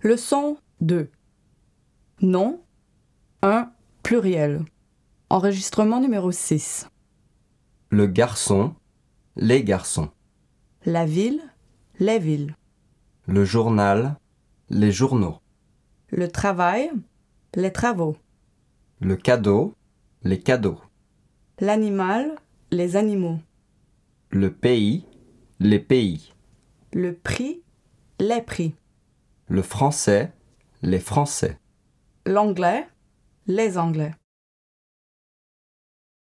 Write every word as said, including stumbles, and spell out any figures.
Leçon deux. Nom, un, pluriel. Enregistrement numéro six. Le garçon, les garçons. La ville, les villes. Le journal, les journaux. Le travail, les travaux. Le cadeau, les cadeaux. L'animal, les animaux. Le pays, les pays. Le prix, les prix. Le français, les français. L'anglais, les anglais.